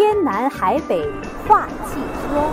天南海北话汽车。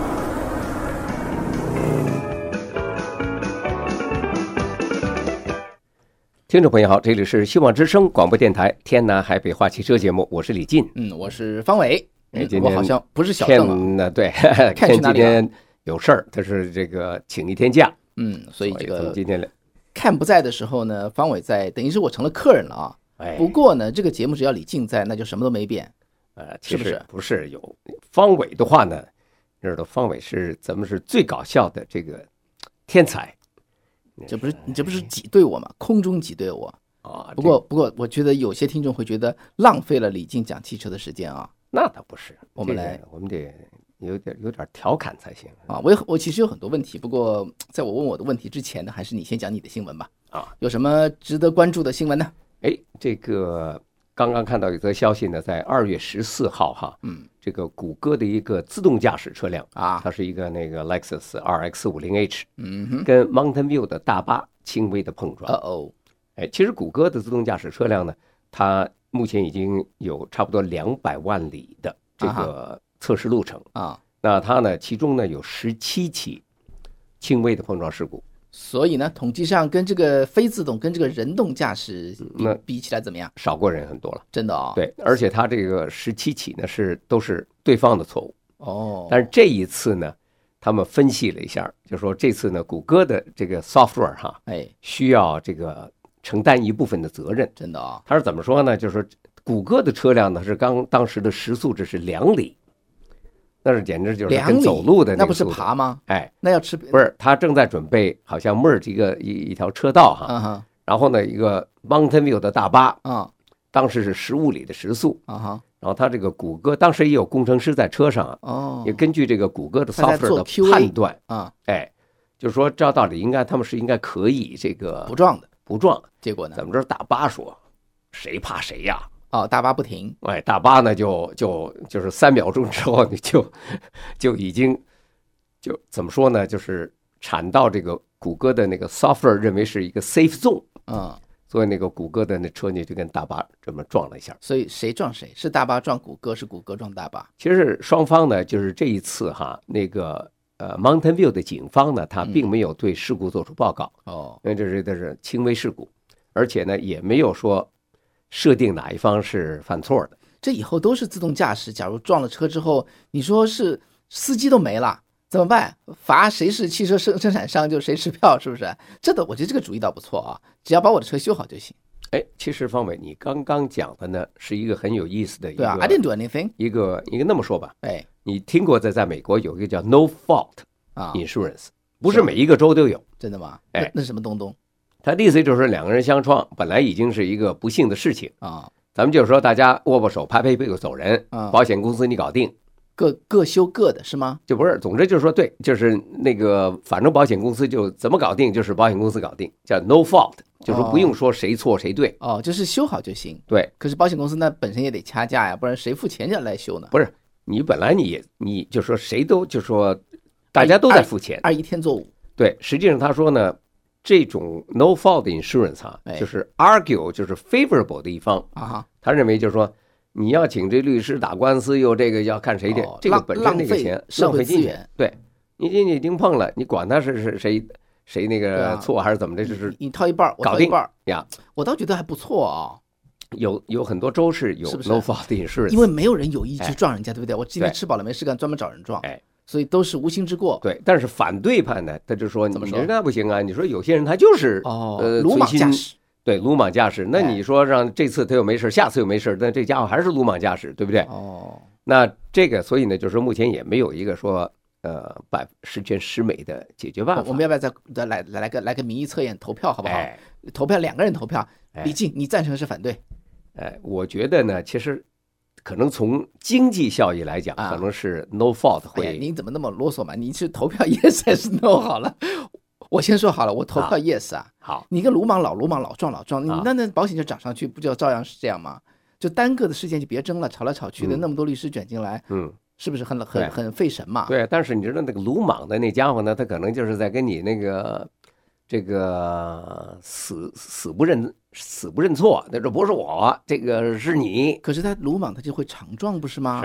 听众朋友好，这里是希望之声广播电台天南海北话汽车节目，我是李进。 我是方伟。我好像不是小郑啊，对，Ken 今天有事儿，他是这个请一天假。 所以这个今天 Ken 不在的时候呢，方伟在，等于是我成了客人了啊。不过呢，这个节目只要李进在，那就什么都没变。 其实不是有方伟的话呢，知道方伟是咱们是最搞笑的这个天才。 你这不是挤兑我吗？空中挤兑我啊！不过，我觉得有些听众会觉得浪费了李进讲汽车的时间啊。 那倒不是， 我们得有点调侃才行啊。我其实有很多问题，不过在我问我的问题之前呢，还是你先讲你的新闻吧。有什么值得关注的新闻呢？ 这个刚刚看到一则消息呢，在2月14号哈，这个谷歌的一个自动驾驶车辆啊，它是一个那个 Lexus RX50H，跟 Mountain View 的大巴轻微的碰撞。其实谷歌的自动驾驶车辆呢，它目前已经有差不多200万里的这个测试路程啊。那它呢，其中呢有17起轻微的碰撞事故。 所以呢，统计上跟这个非自动跟这个人动驾驶比起来怎么样？ 少过人很多了， 真的啊。 对，而且它这个17起呢都是对方的错误。但是这一次呢，他们分析了一下，就说这次呢，谷歌的这个 software 哈，需要这个承担一部分的责任。 真的啊。 他是怎么说呢？就是说谷歌的车辆呢是当时的时速只是2里。那是简直就是跟走路的那不是爬吗？那要吃不是，他正在准备好像 merge 一条车道哈，然后呢一个 Mountain View 的大巴当时是15里的时速然后他这个谷歌当时也有工程师在车上也根据这个谷歌的 software 的判断就是说照道理他们是应该可以这个不撞， 结果呢？ 怎么着？大巴说谁怕谁呀？ 大巴不停， 大巴呢就是3秒钟之后你就已经就怎么说呢？就是铲到这个谷歌的那个 software 认为是一个 safe zone 所以那个谷歌的那车呢就跟大巴这么撞了一下。 所以谁撞谁？是大巴撞谷歌，是谷歌撞大巴？ 其实双方呢，就是这一次哈，那个Mountain View 的警方呢，他并没有对事故做出报告因为这是轻微事故，而且呢也没有说设定哪一方是犯错的。 这以后都是自动驾驶，假如撞了车之后，你说是司机都没了怎么办？罚谁是汽车生产商就谁吃票，是不是？我觉得这个主意倒不错啊，只要把我的车修好就行。 其实方伟，你刚刚讲的呢是一个很有意思的一个。 对啊 ，I didn't do anything。一个那么说吧，你听过在美国有一个叫 No Fault Insurance，不是每一个州都有。 真的吗？那是什么东东？ 他的意思就是2个人相撞，本来已经是一个不幸的事情咱们就是说大家握手拍拍屁股走人保险公司你搞定， 各修各的是吗？ 就不是，总之就是说对，就是那个反正保险公司就怎么搞定，就是保险公司搞定，叫 no fault， 就是不用说谁错谁对就是修好就行。 对， 可是保险公司那本身也得掐架呀，不然谁付钱就来修呢？ 不是，你本来你就说谁都就说大家都在付钱， 一天做5。 对，实际上他说呢，这种 no fault insurance 就是 argue 就是 favorable 的一方他认为就是说你要请这律师打官司，又这个要看谁的这个本身那个钱浪费资源。 对，你已经碰了，你管他是谁那个错还是怎么的，就是你掏一半，我掏一半呀。 我倒觉得还不错有很多州是有 no fault insurance， 因为没有人有意去撞人家，对不对？我今天吃饱了没事干，专门找人撞。所以都是无心之过。 对，但是反对派呢，他就说你那不行啊！你说有些人他就是鲁莽驾驶， 对，鲁莽驾驶。那你说让这次他又没事，下次又没事，那这家伙还是鲁莽驾驶，对不对？那这个，所以呢，就是说目前也没有一个说十全十美的解决办法。 我们要不要再来个民意测验投票好不好？投票2个人投票，李进，你赞成还是反对？ 我觉得呢，其实。可能从经济效益来讲可能是 no fault 会您怎么那么啰嗦嘛？你是投票 yes 还是 no 好了？我先说好了，我投票 yes 好， 你跟老鲁莽老撞那保险就涨上去，不就照样是这样吗？就单个的事件就别争了，吵来吵去的那么多律师卷进来是不是很费神嘛？ 对，但是你知道那个鲁莽的那家伙呢，他可能就是在跟你那个这个死不认错，他说不是我，这个是你。 可是他鲁莽他就会常撞，不是吗？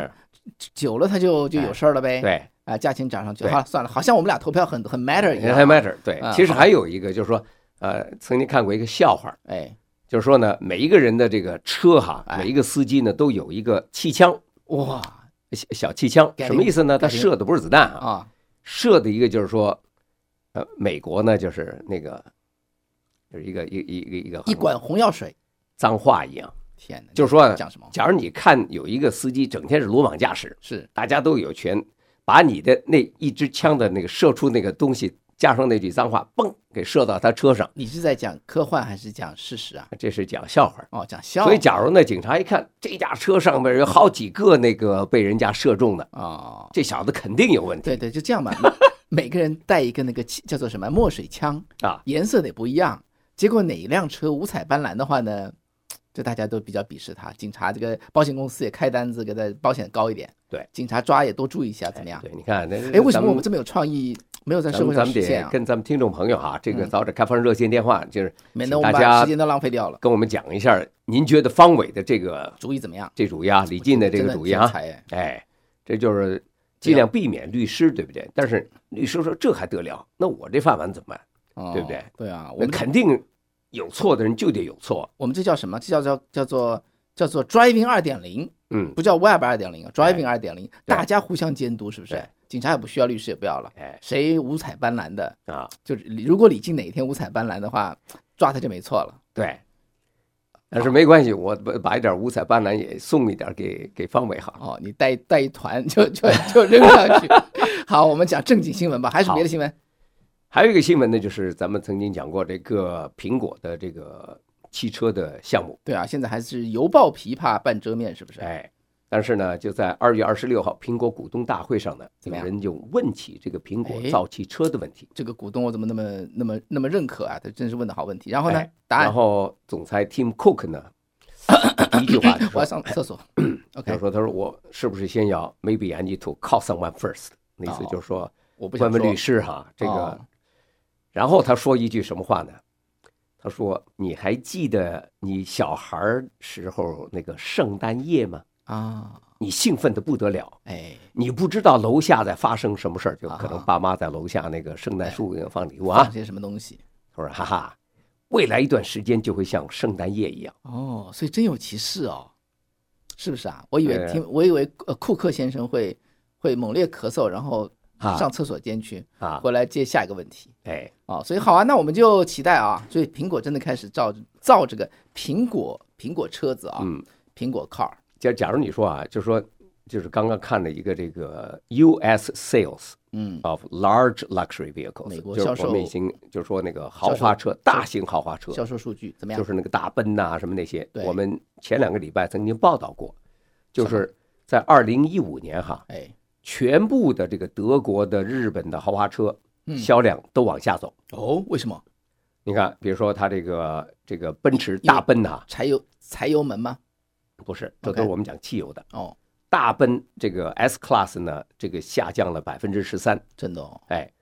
久了它就有事儿了呗。 对啊，价钱涨上去，好了算了，好像我们俩投票很 matter 一样。 很 matter。对，其实还有一个就是说，曾经看过一个笑话，就是说呢，每一个人的这个车哈，每一个司机呢都有一个气枪， 哇， 小气枪，什么意思呢？他射的不是子弹啊，射的一个就是说，美国呢就是那个，就是一个一管红药水， 脏话一样。 天哪， 就是说， 讲什么？ 假如你看有一个司机整天是鲁莽驾驶， 是大家都有权把你的那一支枪的那个射出那个东西，加上那句脏话，嘣，给射到他车上。 你是在讲科幻还是讲事实啊？ 这是讲笑话哦，讲笑话。 所以，假如呢，警察一看这架车上面有好几个那个被人家射中的这小子肯定有问题。 对，就这样吧。每个人带一个那个叫做什么墨水枪啊， 颜色得不一样。结果哪一辆车五彩斑斓的话呢？就大家都比较鄙视他，警察这个保险公司也开单子给他保险高一点， 对， 警察抓也多注意一下，怎么样？ 对，你看为什么我们这么有创意，没有在社会上实现啊？ 跟咱们听众朋友哈，这个早点开放热线电话，就是免得我们把时间都浪费掉了， 跟我们讲一下，您觉得方伟的这个主意怎么样？ 这主意啊，李进的这个主意啊，这就是尽量避免律师，对不对？但是律师说这还得了？那我这饭碗怎么办？对不对？ 对啊， 我们肯定。有错的人就得有错， 我们这叫什么？这叫做 driving 2.0，不叫 web 2.0啊 ，driving 2.0，大家互相监督，是不是？警察也不需要，律师也不要了，谁五彩斑斓的啊？就是如果李静哪一天五彩斑斓的话，抓他就没错了。 对，但是没关系，我把一点五彩斑斓也送一点给方伟好。 哦，你带一团就扔上去。好，我们讲正经新闻吧，还是别的新闻？ 还有一个新闻呢，就是咱们曾经讲过这个苹果的这个汽车的项目。 对啊，现在还是犹抱琵琶半遮面，是不是？ 但是呢，就在2月26号苹果股东大会上呢，有人就问起这个苹果造汽车的问题。 这个股东我怎么那么认可啊？他真是问的好问题。然后呢，答案。 然后总裁 Tim Cook 呢，第一句话我要上厕所。 OK， 他说我是不是先要 Maybe I need to call someone first？ 那意思就是说， 我不想问律师哈，这个。然后他说一句什么话呢？他说：“你还记得你小孩时候那个圣诞夜吗？ 啊， 你兴奋的不得了，你不知道楼下在发生什么事儿，就可能爸妈在楼下那个圣诞树放礼物啊， 放些什么东西。 他说：哈哈，未来一段时间就会像圣诞夜一样。 哦，所以真有其事哦，是不是啊？我以为库克先生会猛烈咳嗽，然后。”上厕所间去回来接下一个问题。所以好啊，那我们就期待啊，所以苹果真的开始造这个苹果车子啊，苹果 car。 假如你说啊，就是刚刚看了一个这个 U.S. sales of large luxury vehicles， 美国销售， 我们已经就是说那个豪华车，大型豪华车销售数据怎么样？ 就是那个大奔呐什么那些，我们前2个礼拜曾经报道过，就是在2015年哈，全部的这个德国的、日本的豪华车销量都往下走。 哦，为什么？ 你看，比如说它这个奔驰大奔啊， 柴油门吗？ 不是，这都是我们讲汽油的。 哦， 大奔这个 S Class 呢，这个下降了13%， 真的哦。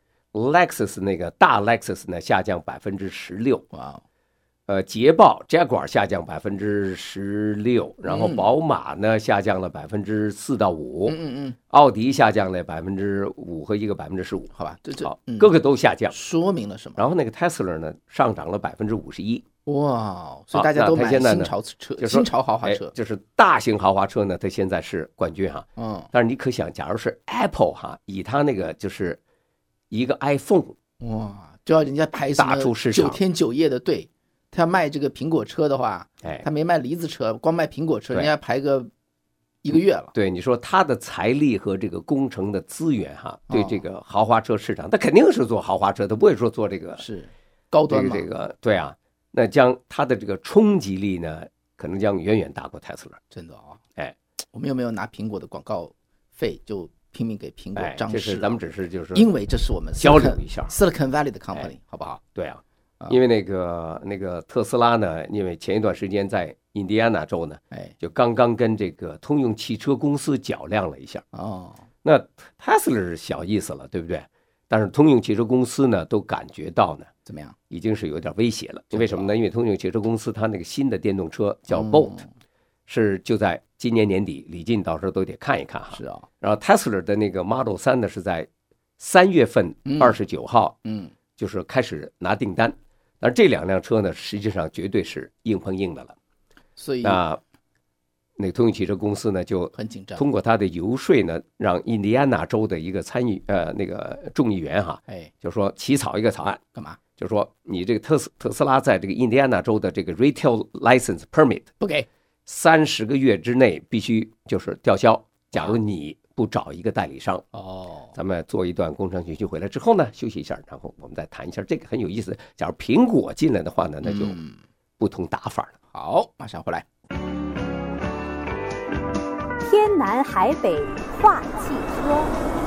Lexus 那个大 Lexus 呢下降16%。 哇。 捷豹 Jaguar 下降16%，然后宝马呢下降了4%到5%，奥迪下降了5%和一个15%， 好吧， 各个都下降， 说明了什么？ 然后那个 Tesla 呢上涨了51%， 哇，所以大家都买新潮车，新潮豪华车， 就是大型豪华车呢，它现在是冠军哈，但是你可想，假如是 Apple 哈，以它那个就是一个 iPhone， 哇，就要人家排什么9天9夜的队。他要卖这个苹果车的话，他没卖梨子车，光卖苹果车，人家排个1个月了。 对，你说他的财力和这个工程的资源哈，对这个豪华车市场，他肯定是做豪华车，他不会说做这个是高端嘛。 这个对啊，那将他的这个冲击力呢，可能将远远大过特斯拉。 真的啊，我们有没有拿苹果的广告费就拼命给苹果张示？咱们只是就是因为这是我们交流一下 Silicon Valley 的 company，好不好？ 对啊。因为那个特斯拉呢，因为前一段时间在印第安纳州呢，就刚刚跟这个通用汽车公司较量了一下。那 Tesla 是小意思了，对不对？但是通用汽车公司呢，都感觉到呢， 怎么样？ 已经是有点威胁了。为什么呢？因为通用汽车公司它那个新的电动车叫 Bolt，是就在今年年底李进到时候都得看一看哈。 是啊。 然后 Tesla 的那个 Model 3呢是在3月份29号，就是开始拿订单。但是这2辆车呢，实际上绝对是硬碰硬的了。 所以那个通用汽车公司呢，就很紧张， 通过他的游说呢，让印第安纳州的一个那个众议员哈，就说起草一个草案， 干嘛？ 就说你这个特斯拉在这个印第安纳州的这个 retail license permit 不给 ，30个月之内必须就是吊销。假如你不找一个代理商，咱们做一段工程信息回来之后呢，休息一下，然后我们再谈一下这个很有意思。假如苹果进来的话呢，那就不同打法了。 好，马上回来。 天南海北话汽车。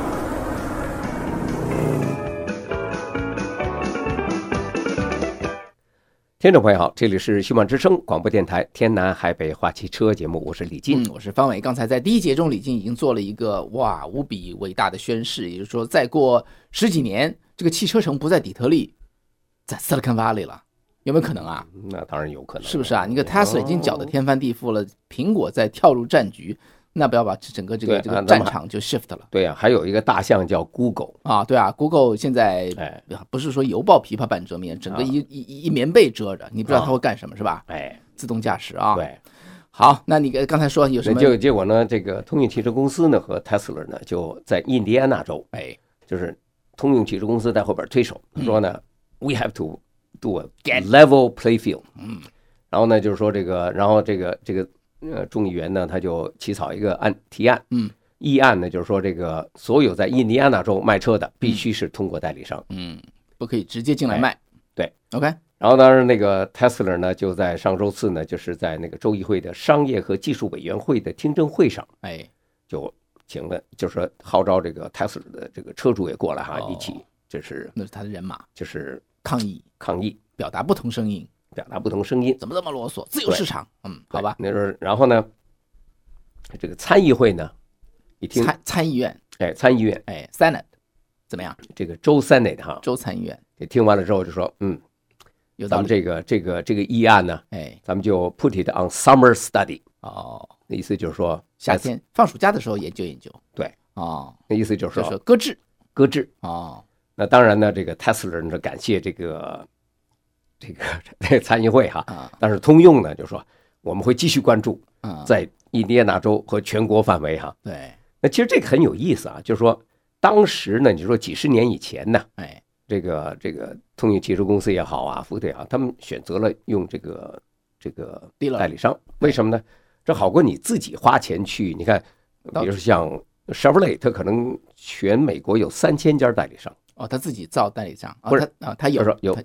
听众朋友好，这里是希望之声广播电台天南海北话汽车节目，我是李进， 我是方伟。刚才在第一节中，李进已经做了一个无比伟大的宣誓，也就是说，再过10几年，这个汽车城不在底特律，在 Silicon Valley 了，有没有可能啊？ 那当然有可能， 是不是啊？你看 Tesla 已经搅得天翻地覆了，苹果在跳入战局。那不要把整个这个战场就 shift 了。 对啊，还有一个大象叫 Google 啊，对啊 ，Google 现在不是说犹抱琵琶半遮面，整个一棉被遮着，你不知道它会干什么，是吧？自动驾驶啊。 对， 好，那你刚才说有什么？ 结果呢？这个通用汽车公司呢和 Tesla 呢就在印第安纳州，就是通用汽车公司在后边推手，说呢 ，We have to do a level play field。然后呢就是说这个，然后这个。众议员呢，他就起草一个提案，议案呢，就是说这个所有在印第安纳州卖车的，必须是通过代理商， 不可以直接进来卖。 对 ，OK。 然后当然那个 Tesla 呢，就在上周四呢，就是在那个州议会的商业和技术委员会的听证会上，就请了，就是号召这个 Tesla 的这个车主也过来哈，一起，就是那是他的人马， 就是抗议，表达不同声音。 怎么这么啰嗦？自由市场，好吧。 那时候，然后呢，这个参议会呢，一听参议院， 参议院 ，Senate 怎么样？ 这个州 Senate 哈， 州参议院， 听完了之后就说，咱们这个议案呢，咱们就 put it on summer study。那意思就是说， 夏天放暑假的时候研究。 对，那意思就是说搁置。 那当然呢，这个 Tesla 呢感谢这个参议会哈，但是通用呢就说我们会继续关注，在印第安纳州和全国范围哈。 对， 那其实这个很有意思啊，就是说当时呢，你说几十年以前呢，这个通用汽车公司也好啊，福特也好，他们选择了用这个代理商，为什么呢？这好过你自己花钱去，你看，比如说像 Chevrolet， 它可能全美国有3000家代理商。 他自己造代理商， 不是他有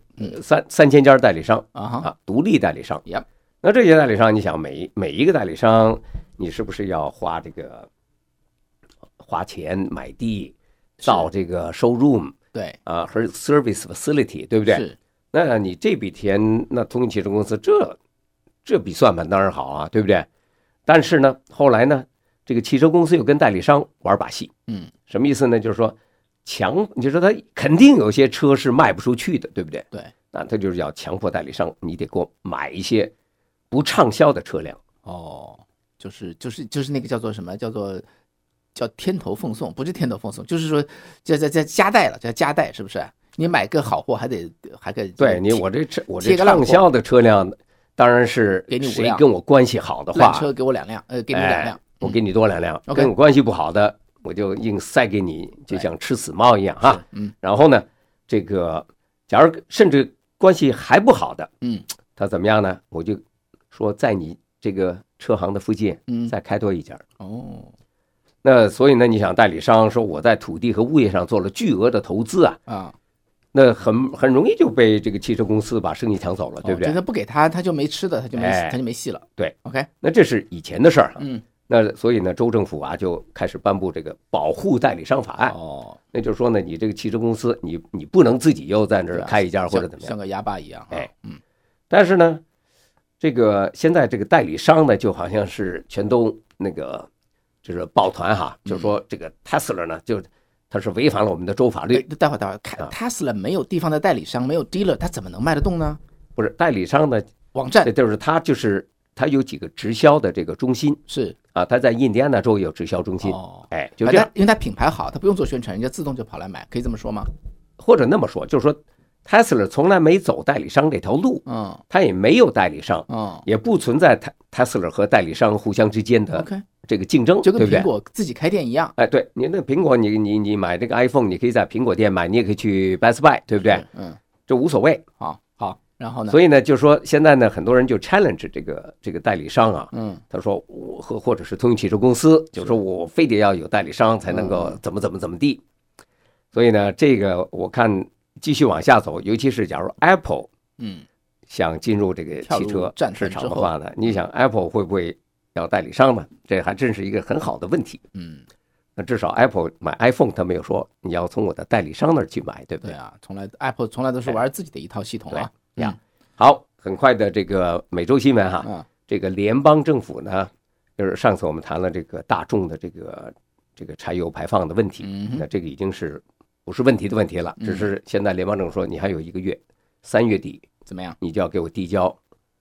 3000家代理商独立代理商。 Yep. 那这些代理商，你想每一个代理商，你是不是要花钱买地，造这个 showroom？ 对和 service facility， 对不对？ 是。 那你这笔钱，那通用汽车公司这笔算盘当然好啊，对不对？但是呢，后来呢，这个汽车公司又跟代理商玩把戏。什么意思呢？就是说。你说他肯定有些车是卖不出去的，对不对？ 对， 那他就是要强迫代理商，你得给我买一些不畅销的车辆。 就是那个叫做什么？叫天头奉送，不是天头奉送，就是说叫加代了，叫加代，是不是？你买个好货还得对你我这畅销的车辆，当然是谁跟我关系好的话， 烂车给我2辆，给你2辆， 我给你多2辆，跟我关系不好的。我就硬塞给你，就像吃死猫一样哈。然后呢，这个假如甚至关系还不好的，他怎么样呢？我就说在你这个车行的附近，再开多一家。那所以呢，你想代理商说我在土地和物业上做了巨额的投资那很容易就被这个汽车公司把生意抢走了，对不对？ 他不给他就没吃的，他就没戏了。 对 ，OK， 那这是以前的事儿。那所以呢，州政府就开始颁布这个保护代理商法案。那就是说呢，你这个汽车公司，你不能自己又在那儿开一家或者怎么样， 像个哑巴一样。 但是呢，这个现在这个代理商呢，就好像是全都那个就是抱团哈，就是说这个 Tesla 呢，就它是违反了我们的州法律。 待会儿 ，Tesla 没有地方的代理商，没有 dealer， 他怎么能卖得动呢？ 不是代理商的网站， 就是他就是它有几个直销的这个中心， 是啊，它在印第安纳州也有直销中心，哎，就这样， 因为它品牌好，它不用做宣传，人家自动就跑来买，可以这么说吗？ 或者那么说，就是说 Tesla 从来没走代理商这条路，它也没有代理商，也不存在 Tesla 和代理商互相之间的这个竞争， 就跟苹果自己开店一样。 哎，对，你那苹果，你买这个 iPhone， 你可以在苹果店买，你也可以去 Best Buy， 对不对？这无所谓。 好，然后呢？ 所以呢，就是说现在呢，很多人就 challenge 这个代理商啊，他说我或者是通用汽车公司，就说我非得要有代理商才能够怎么地。所以呢，这个我看继续往下走，尤其是假如 Apple 想进入这个汽车市场的话呢，你想 Apple 会不会要代理商呢？这还真是一个很好的问题。那至少 Apple 买 iPhone 他没有说你要从我的代理商那儿去买，对不对？ 对啊，Apple 从来都是玩自己的一套系统啊。 好，很快的这个每周新闻哈，这个联邦政府呢，就是上次我们谈了这个大众的这个柴油排放的问题，那这个已经是不是问题的问题了，只是现在联邦政府说你还有1个月，3月底怎么样？ 你就要给我递交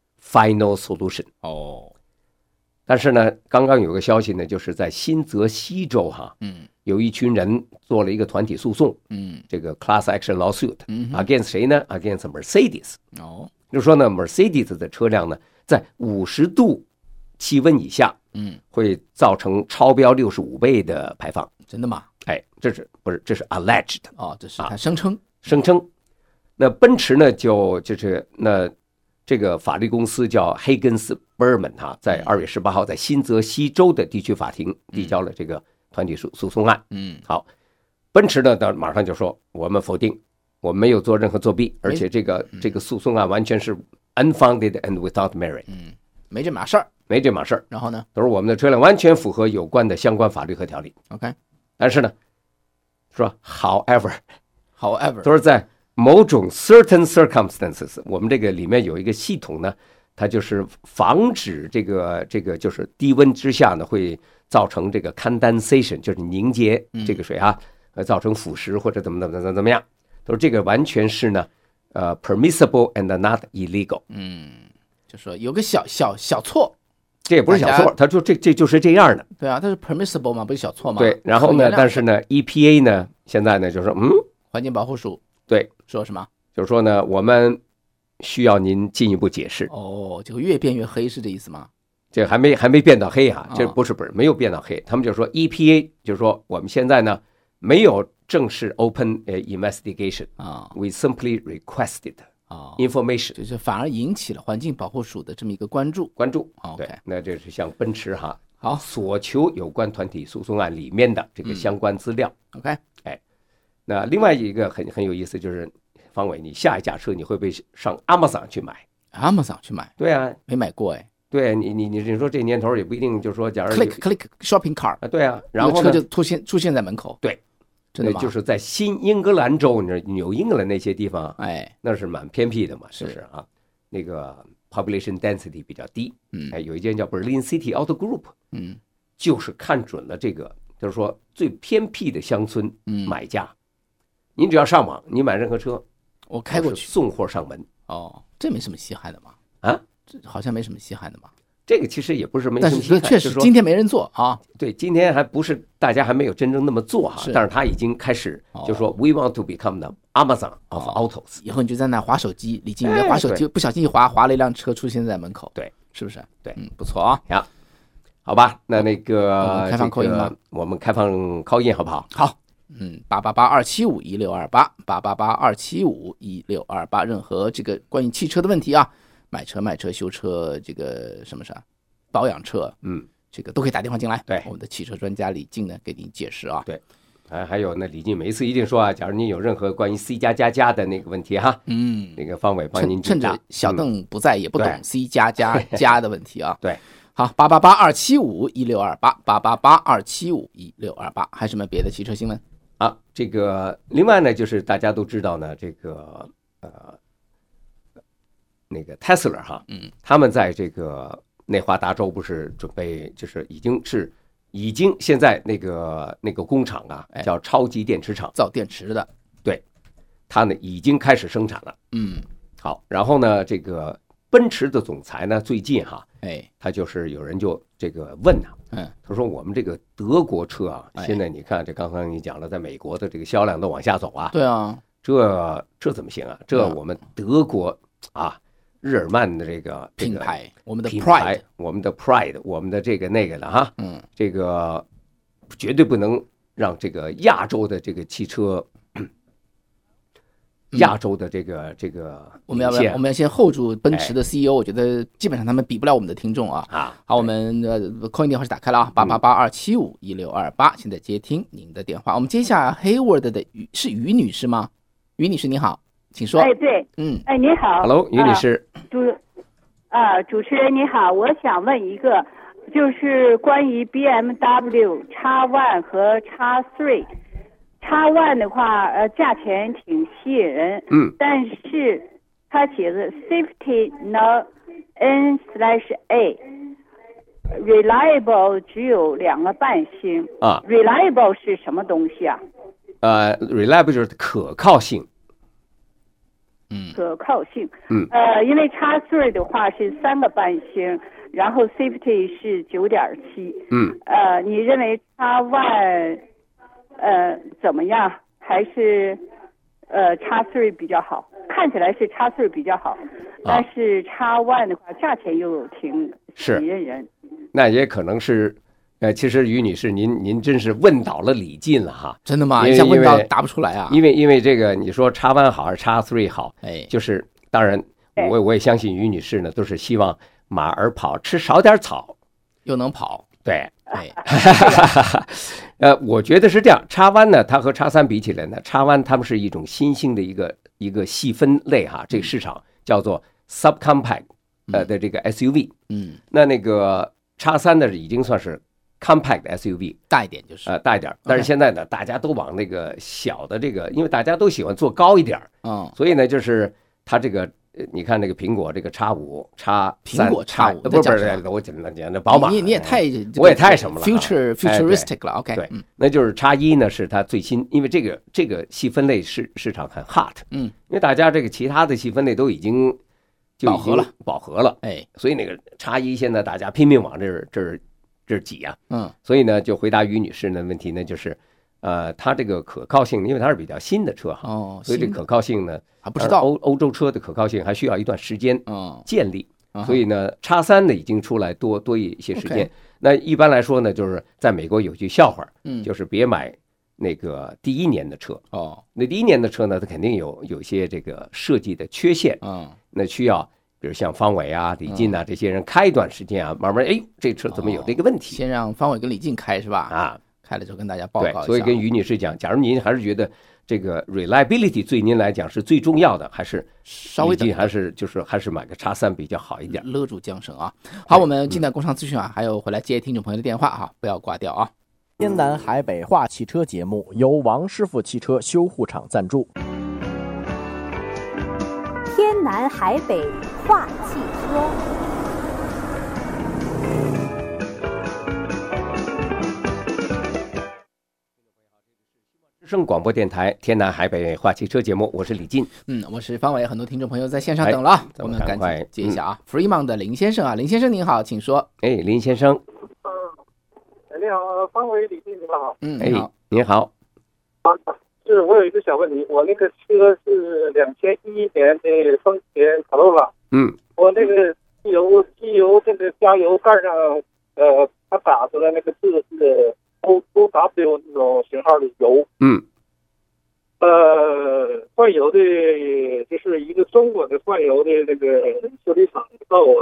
final solution。但是呢，刚刚有个消息呢，就是在新泽西州哈，有一群人做了一个团体诉讼，这个 class action lawsuit against 谁呢 ？against Mercedes。就是说呢 ，Mercedes 的车辆呢，在50度气温以下，会造成超标65倍的排放。 真的吗？ 哎，这是 alleged 这是他声称。 那奔驰呢，就是那这个法律公司叫黑根斯 Berman 哈，在2月18号在新泽西州的地区法庭递交了这个团体诉讼案。好，奔驰呢，马上就说我们否定，我们没有做任何作弊，而且这个诉讼案完全是 unfounded and without merit。 没这码事儿。然后呢？ 都是我们的车辆完全符合有关的相关法律和条例。 OK。 但是呢，说 however， 都是在某种 certain circumstances， 我们这个里面有一个系统呢，它就是防止这个就是低温之下呢会造成这个 condensation， 就是凝结这个水啊，造成腐蚀或者怎么样，都是这个完全是呢permissible and not illegal。 就说有个小错。 这也不是小错，他说这就是这样的。 对啊，它是 permissible 嘛，不是小错嘛。 对，然后呢，但是呢 ，EPA 呢，现在呢就说， 环境保护署对说什么？ 就是说呢，我们需要您进一步解释。 就越变越黑是这意思吗？ 这还没变到黑啊，这不是没有变到黑。他们就说 EPA 就是说我们现在呢没有正式 open investigation we simply requested。information 就是反而引起了环境保护署的这么一个关注。 对，那这是像奔驰哈， 好， 所求有关团体诉讼案里面的这个相关资料。 OK， 那另外一个很有意思，就是方伟，你下一架车你会不会上 Amazon 去买？ Amazon 去买？ 对啊， 没买过哎。 对你说这年头也不一定，就是说假如 click shopping cart 啊，对啊，然后车就出现在门口。 对。 真的吗？ 就是在新英格兰州，你知道纽英格兰那些地方，那是蛮偏僻的嘛，是不是啊？那个 population density 比较低，有一间叫 Berlin City Auto Group，就是看准了这个，就是说最偏僻的乡村买家，您只要上网，你买任何车， 我开过去， 送货上门。 这没什么稀罕的嘛？这好像没什么稀罕的嘛。 这个其实也不是没什么稀罕， 但是确实今天没人做啊。 对，今天还不是大家还没有真正那么做哈，但是他已经开始就说 we want to become the Amazon of autos。 以后你就在那滑手机，李静云滑手机不小心一滑了一辆车出现在门口， 对， 是不是？ 对， 不错啊。 好吧，那个开放call in吗？ 我们开放call in好不好？ 好，888-275-1628，888-275-1628，任何这个关于汽车的问题啊。买车卖车修车这个什么保养车这个都可以打电话进来， 对， 我们的汽车专家李静呢给您解释啊。 对，还有那李静每一次一定说啊，假如您有任何关于 C++的那个问题哈，那个方伟帮您趁着小邓不在也不懂 C++的问题啊。 对， 好，888-275-1628，888-275-1628，还有什么别的汽车新闻啊？这个另外呢，就是大家都知道呢，这个那个 Tesla 哈，他们在这个内华达州不是准备就是已经现在那个工厂啊，叫超级电池厂， 造电池的， 对，它呢已经开始生产了。好，然后呢，这个奔驰的总裁呢，最近他就是有人就这个问他，他说我们这个德国车啊，现在你看这刚刚你讲了，在美国的这个销量都往下走啊， 对啊， 这怎么行啊？这我们德国啊，日耳曼的这个品牌，我们的品牌，我们的 pride， 我们的这个那个的哈，这个绝对不能让这个亚洲的这个汽车。亚洲的这个我们要先 hold 住奔驰的 CEO，我觉得基本上他们比不了我们的听众啊。好，我们call in电话是打开了啊，888-275-1628，现在接听您的电话。我们接一下 Hayward 的是于女士吗？于女士你好，请说。 对，你好 ，Hello， 于女士。 主持人你好，我想问一个，就是关于 BMW X1 和 X3。X1 的话，价钱挺吸引人，但是它写的 Safety Not N/A，Reliable 只有2.5星啊。 Reliable 是什么东西啊 ？Reliable 就是可靠性。 可靠性。因为 X3 的话是3.5星，然后 Safety 是9.7。你认为 X1？怎么样？还是X3 比较好？看起来是X3 比较好，但是X1的话，价钱又挺吸引人。 那也可能是，其实于女士，您真是问倒了李进了哈。 真的吗？一下问到答不出来啊。 因为这个，你说X1好还是X3好？就是当然，我也相信于女士呢，都是希望马儿跑，吃少点草， 又能跑。 对。我觉得是这样。X1呢，它和X3比起来呢，X1它们是一种新兴的一个细分类哈，这个市场叫做 subcompact 的这个 SUV。那个X3呢已经算是 compact SUV， 大一点就是大一点。但是现在呢，大家都往那个小的这个，因为大家都喜欢做高一点，所以呢，就是它这个。你看那个苹果这个X5、X3， 苹果X5 不是，我讲那宝马， 你也太， 我也太什么了 ，futuristic 了 ，OK， 对，那就是X1呢是它最新，因为这个细分类市场很 hot，因为大家这个其他的细分类都已经饱和了，所以那个X1现在大家拼命往这儿挤啊，所以呢就回答于女士的问题呢就是。它这个可靠性，因为它是比较新的车哈，所以这可靠性呢， 不知道欧洲车的可靠性还需要一段时间建立，所以呢，X3呢已经出来多一些时间。那一般来说呢，就是在美国有句笑话，就是别买那个第一年的车那第一年的车呢，它肯定有一些这个设计的缺陷那需要比如像方伟啊、李进啊这些人开一段时间啊，慢慢这车怎么有这个问题？ 先让方伟跟李进开是吧？开了之后跟大家报告一下。 对，所以跟于女士讲，假如您还是觉得这个 reliability 对您来讲是最重要的，还是稍微还是买个X3比较好一点， 勒住缰绳啊。好，我们进到工商资讯还有回来接听众朋友的电话不要挂掉啊。 天南海北话汽车节目由王师傅汽车修护厂赞助。 天南海北话汽车。 声广播电台天南海北话汽车节目，我是李进。 我是方伟，很多听众朋友在线上等了，我们赶紧接一下啊。Fremont 的林先生啊，林先生您好，请说。 林先生。 你好，方伟，李进，你好。 你好。 您好。 是我有一个小问题，我那个车是2011年的丰田卡罗拉。我那个机油这个加油盖上，它打出来那个字是。OW 那种型号的油，换油的，就是一个中国的换油的那个修理厂到我，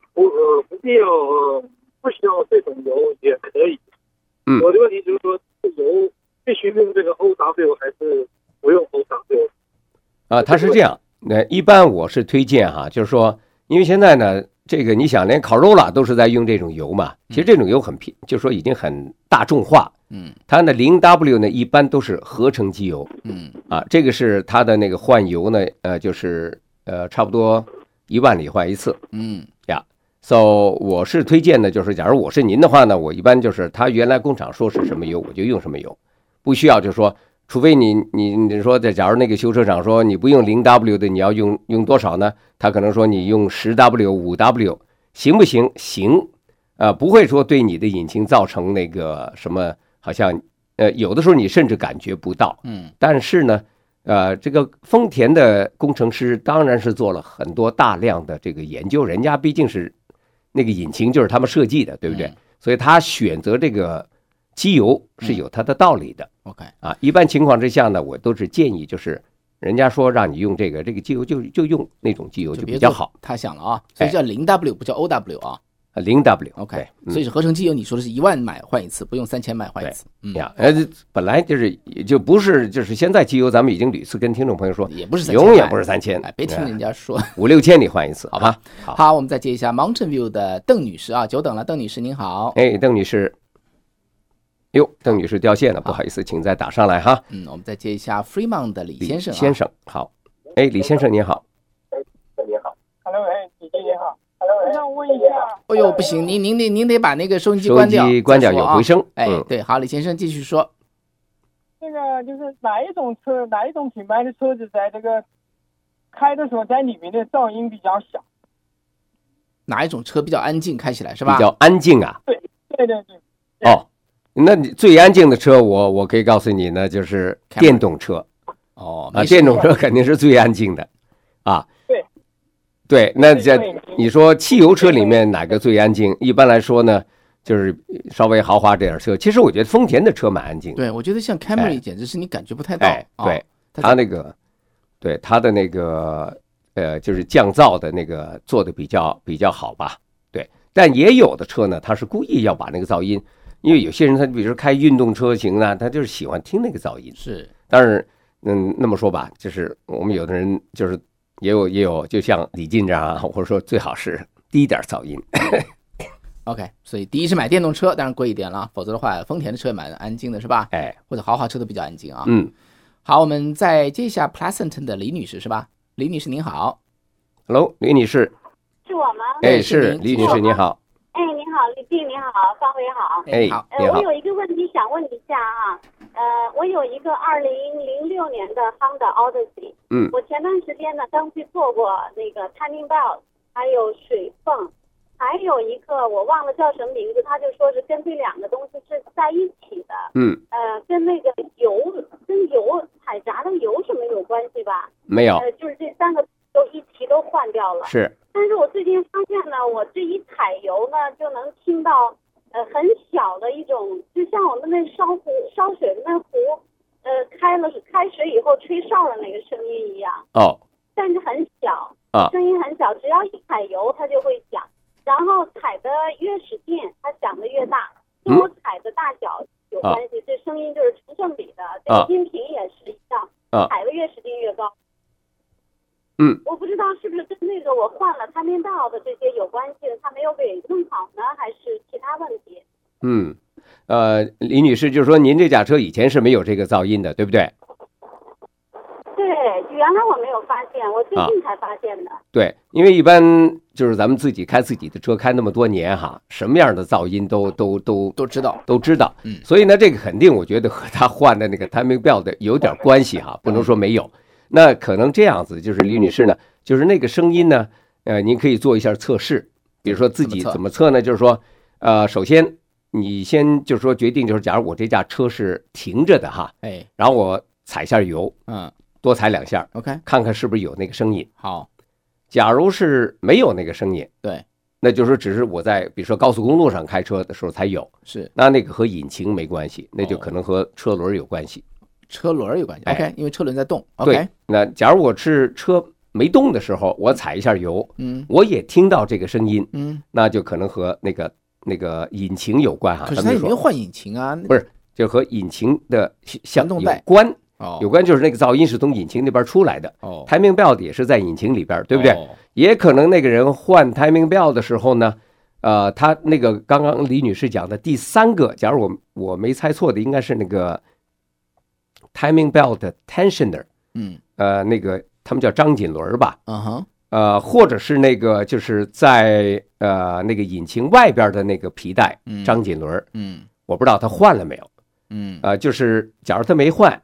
不需要这种油也可以。我的问题就是说，油必须用这个 OW 还是不用 OW？ 它是这样，一般我是推荐就是说，因为现在呢。这个你想，连 Corolla 都是在用这种油嘛？其实这种油就是说已经很大众化。它的 0W 呢，一般都是合成机油。这个是它的那个换油呢，就是差不多1万里换一次。So 我是推荐的，就是假如我是您的话呢，我一般就是它原来工厂说是什么油，我就用什么油，不需要就是说除非你说假如那个修车厂说你不用0W 的，你要用多少呢？他可能说你用10W、5W 行不行？行，不会说对你的引擎造成那个什么，好像有的时候你甚至感觉不到。但是呢，这个丰田的工程师当然是做了很多大量的这个研究，人家毕竟是那个引擎就是他们设计的，对不对？所以他选择这个机油是有它的道理的。 OK 一般情况之下呢，我都是建议就是人家说让你用这个机油就用那种机油就比较好。 他想了啊，所以叫0W不叫 OW 啊。 0W OK，所以是合成机油，你说的是1万买换一次，不用3000买换一次。 本来就是就不是就是现在机油，咱们已经屡次跟听众朋友说， 也不是3000， 永远不是3000， 别听人家说 5-6千你换一次，好吧？ 好，我们再接一下 Mountain View 的邓女士啊，久等了，邓女士您好。 邓女士，邓女士掉线了，不好意思，请再打上来哈。 我们再接一下 Fremont 的李先生。 先生好，李先生你好。 你好 ，Hello， 姐姐你好。我想问一下， 哎呦，不行，您得把那个收音机关掉，有回声。 对，好，李先生继续说。 那个就是哪一种品牌的车子在这个开的时候，在里面的噪音比较小？ 哪一种车比较安静，开起来是吧？ 比较安静啊？ 对。 那你最安静的车，我可以告诉你呢，就是电动车。电动车肯定是最安静的啊。对，那你说汽油车里面哪个最安静？一般来说呢，就是稍微豪华这点车。其实我觉得丰田的车蛮安静的。 对，我觉得像 Camry 简直是你感觉不太到。 对，它那个，对它的那个就是降噪的那个做的比较好吧。对，但也有的车呢，它是故意要把那个噪音，因为有些人他比如说开运动车型呢，他就是喜欢听那个噪音。 是， 但是那么说吧，就是我们有的人就是。也有，就像李进这样，或者说最好是低一点噪音。 OK， 所以第一是买电动车，当然贵一点了，否则的话，丰田的车也蛮安静的，是吧？或者豪华车都比较安静啊。好，我们再接一下 Pleasanton 的李女士，是吧？李女士您好。 Hello， 李女士。 是我吗？ 是李女士，你好。 你好，李静你好，方辉好。 好。 我有一个问题想问一下啊。我有一个2006年的 Honda Odyssey，我前段时间呢刚去做过那个 timing belt， 还有水泵，还有一个我忘了叫什么名字，他就说是跟这两个东西是在一起的，跟那个跟油采杂的油什么有关系吧？ 没有， 就是这3个都一起都换掉了。 是， 但是我最近发现呢，我这一采油呢就能听到。很小的一种，就像我们那烧水的那壶，开水以后吹哨的那个声音一样。但是很小，声音很小，只要一踩油它就会响，然后踩的越使劲，它响的越大，跟我踩的大小有关系，这声音就是成正比的。这个音频也是一样，踩的越使劲越高。我不知道是不是跟那个我换了timing belt的这些有关系，他没有给弄好呢，还是其他问题？ 李女士，就是说您这架车以前是没有这个噪音的，对不对？ 对，原来我没有发现，我最近才发现的。 对，因为一般就是咱们自己开自己的车开那么多年哈，什么样的噪音都知道， 所以呢，这个肯定我觉得和他换的那个timing belt有点关系哈，不能说没有。那可能这样子，就是李女士呢，就是那个声音呢，您可以做一下测试，比如说自己怎么测呢？就是说，首先你先就是说决定，就是假如我这架车是停着的哈，然后我踩一下油，多踩2下 ，OK， 看看是不是有那个声音。 好， 假如是没有那个声音， 对， 那就是说只是我在比如说高速公路上开车的时候才有， 是， 那个和引擎没关系，那就可能和车轮有关系。 车轮有关系 ，OK， 因为车轮在动 ，OK。对，那假如我是车没动的时候，我踩一下油，我也听到这个声音，那就可能和那个引擎有关哈。 可是它也没有换引擎啊， 不是，就和引擎的相动有关，有关就是那个噪音是从引擎那边出来的。timing belt 也是在引擎里边，对不对？也可能那个人换 timing belt 的时候呢，他那个刚刚李女士讲的第3个，假如我没猜错的，应该是那个。timing belt tensioner， 那个他们叫张紧轮吧，或者是那个就是在那个引擎外边的那个皮带张紧轮，我不知道他换了没有，就是假如他没换，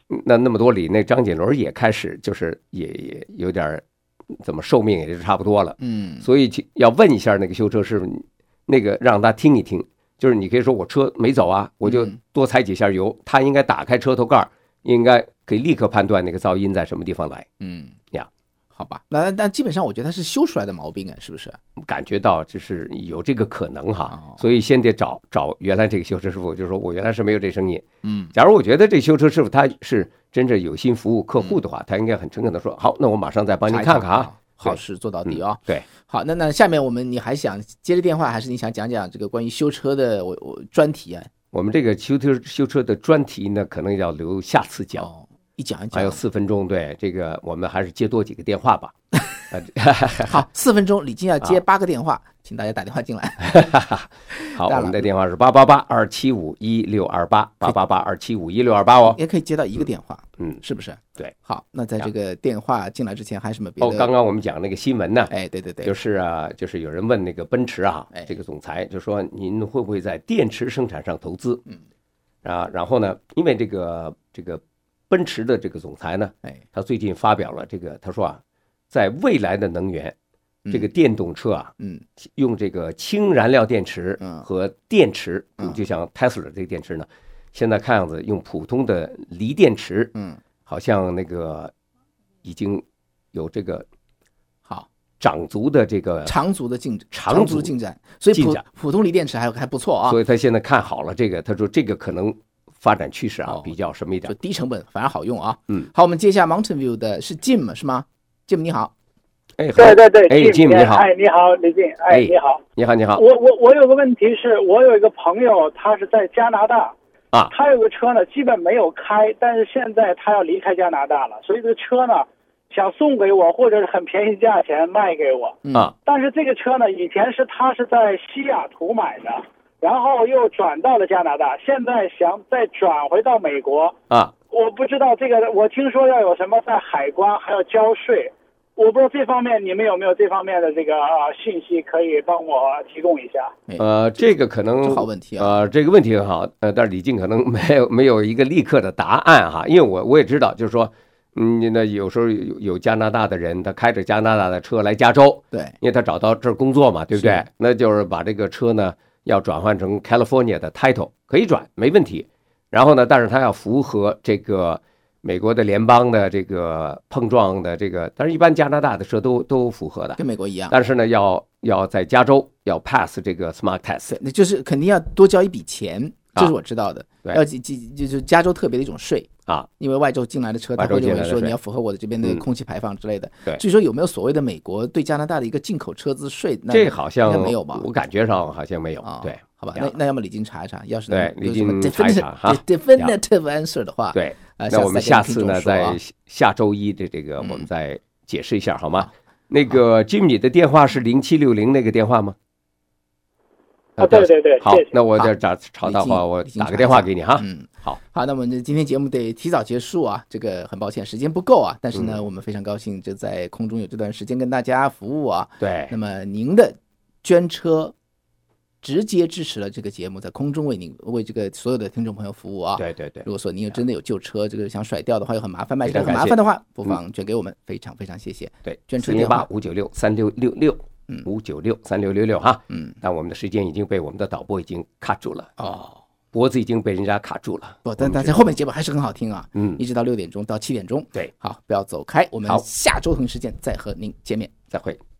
那么多里，那张锦伦也开始就是也有点怎么寿命也就差不多了，所以要问一下那个修车师傅，那个让他听一听，就是你可以说我车没走啊，我就多踩几下油，他应该打开车头盖，应该可以立刻判断那个噪音在什么地方来， 好吧，那基本上我觉得它是修出来的毛病啊，是不是？ 感觉到就是有这个可能哈，所以先得找原来这个修车师傅，就是说我原来是没有这声音。假如我觉得这修车师傅他是真正有心服务客户的话，他应该很诚恳的说，好，那我马上再帮您看看啊， 好事做到底啊。 对， 好，那下面你还想接着电话，还是你想讲讲这个关于修车的我专题啊？ 我们这个修车的专题呢，可能要留下次讲。 一讲还有4分钟，对，这个我们还是接多几个电话吧。 好，4分钟，李菁要接8个电话，请大家打电话进来。 好，我们的电话是888-275-1628，888-275-1628哦。 也可以接到1个电话，是不是？ 对。 好，那在这个电话进来之前，还有什么别的？ 刚刚我们讲那个新闻呢？ 对， 就是有人问那个奔驰啊，这个总裁就说您会不会在电池生产上投资？然后呢，因为这个奔驰的这个总裁呢，他最近发表了这个，他说啊，在未来的能源，这个电动车啊，用这个氢燃料电池和电池，就像 Tesla 这个电池呢，现在看样子用普通的锂电池，好像那个已经有这个长足的这个长足的进展，所以普通锂电池还不错啊。 所以他现在看好了这个，他说这个可能发展趋势啊，比较什么一点， 就低成本反而好用啊。好，我们接下 Mountain View 的是 Jim 是吗 ？Jim 你好。 对 ，Jim 你好。 你好，李菁。你好。 你好。 我有个问题是，我有一个朋友，他是在加拿大啊， 他有个车呢，基本没有开，但是现在他要离开加拿大了，所以这个车呢想送给我，或者是很便宜价钱卖给我但是这个车呢，以前他是在西雅图买的。然后又转到了加拿大，现在想再转回到美国我不知道这个，我听说要有什么在海关还要交税，我不知道这方面你们有没有这方面的这个信息可以帮我提供一下？ 这个可能好问题啊， 这个问题很好，但是李菁可能没有一个立刻的答案哈，因为我也知道，就是说，那有时候有加拿大的人，他开着加拿大的车来加州， 对， 因为他找到这儿工作嘛，对不对？那就是把这个车呢。要转换成 California 的 title 可以转没问题，然后呢，但是它要符合这个美国的联邦的这个碰撞的这个，但是一般加拿大的车都符合的， 跟美国一样。 但是呢，要在加州要 pass 这个 smart test， 那就是肯定要多交一笔钱，这是我知道的。要就是加州特别的一种税因为外州进来的车，他会认为说你要符合我的这边的空气排放之类的。 对， 至于说有没有所谓的美国对加拿大的一个进口车资税， 这好像没有吧？ 我感觉上好像没有。对， 好吧，那要么李菁查一查，要是李菁查一查哈 definitive answer 的话， 对，那我们下次呢，在下周一的这个我们再解释一下好吗？那个 Jim 你的电话是0760那个电话吗？ 对， 好，那我这找到话，我打个电话给你哈。好， 那我们今天节目得提早结束啊，这个很抱歉时间不够啊，但是呢，我们非常高兴就在空中有这段时间跟大家服务啊。 对， 那么您的捐车直接支持了这个节目，在空中为这个所有的听众朋友服务啊。 对， 如果说您真的有旧车，这个想甩掉的话又很麻烦，卖车很麻烦的话，不妨捐给我们，非常非常谢谢。 对， 捐车电话 408-596-3666。596-3666哈，但我们的时间已经被我们的导播已经卡住了脖子已经被人家卡住了。 但大家后面节目还是很好听啊，一直到6点钟到7点钟。 对， 好，不要走开，我们下周同一时间再和您见面， 再会。